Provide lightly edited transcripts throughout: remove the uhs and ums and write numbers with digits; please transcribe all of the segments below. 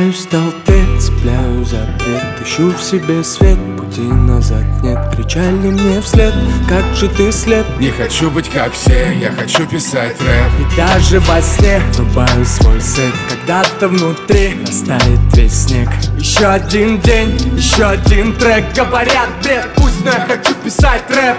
Теряюсь в толпе, цепляю запрет, ищу в себе свет, пути назад нет. Кричали мне вслед, как же ты слеп. Не хочу быть как все, я хочу писать рэп. И даже во сне врубаю свой сет, когда-то внутри растает весь снег. Еще один день, еще один трек. Говорят, бред, пусть, но я хочу писать рэп.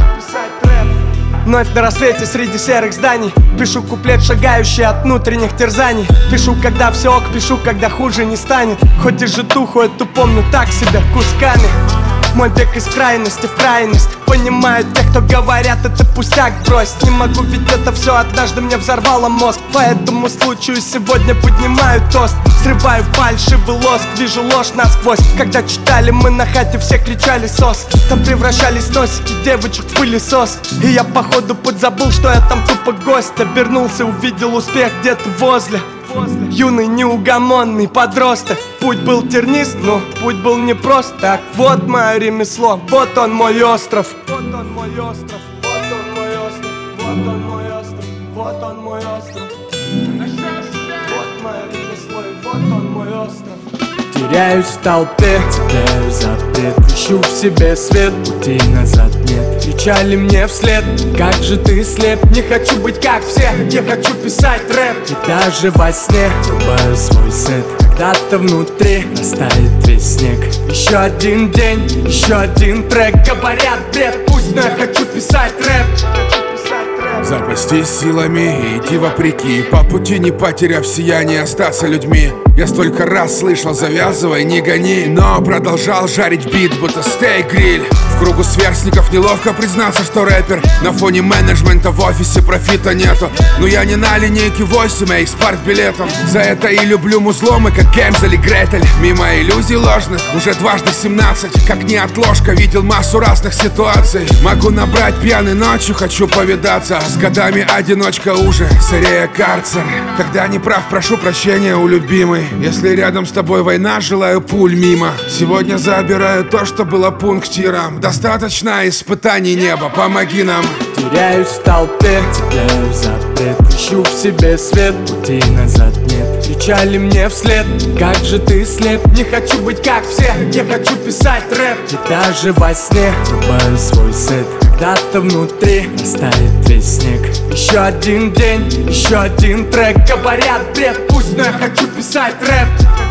Вновь на рассвете среди серых зданий пишу куплет, шагающий от внутренних терзаний. Пишу, когда все ок, пишу, когда хуже не станет. Хоть и житуху эту помню так себе кусками. Мой бег из крайности в крайность. Понимают те, кто говорят, это пустяк, брось. Не могу, ведь это все однажды мне взорвало мозг. По этому случаю сегодня поднимаю тост. Срываю фальшивый лоск, вижу ложь насквозь. Когда читали мы на хате, все кричали сос. Там превращались носики девочек в пылесос. И я походу подзабыл, что я там тупо гость. Обернулся, увидел успех где-то возле. Юный неугомонный подросток. Путь был тернист, но путь был непрост. Так вот мое ремесло, вот он мой остров. Вот он мой остров, вот он мой остров. Вот он мой остров, вот он мой остров. Вот мое ремесло и вот он мой остров. Теряюсь в толпе, цепляю запрет, ищу в себе свет, путей назад нет. Кричали мне вслед, как же ты слеп. Не хочу быть как все, я хочу писать рэп. И даже во сне врубаю свой сет, когда-то внутри растает весь снег. Еще один день, еще один трек. Говорят, бред, пусть, но я хочу писать рэп. Запастись силами и идти вопреки, по пути не потеряв сияние, остаться людьми. Я столько раз слышал, завязывай, не гони, но продолжал жарить бит, будто стейк-гриль. В кругу сверстников неловко признаться, что рэпер. На фоне менеджмента в офисе профита нету. Но я не на линейке 8, а их с партбилетом. За это и люблю музлом, и как Гензель и Гретель. Мимо иллюзий ложных, уже дважды 17. Как неотложка, видел массу разных ситуаций. Могу набрать пьяной ночью, хочу повидаться. С годами одиночка уже, сырее карцер. Когда не прав, прошу прощения у любимой. Если рядом с тобой война, желаю пуль мимо. Сегодня забираю то, что было пунктиром. Достаточно испытаний неба, помоги нам. Теряюсь в толпе, цепляю запрет, ищу в себе свет, путей назад нет. Кричали мне вслед, как же ты слеп. Не хочу быть как все, я хочу писать рэп. И даже во сне врубаю свой сет, когда-то внутри растает весь снег. Еще один день, еще один трек. Говорят, бред, пусть, но я хочу писать рэп.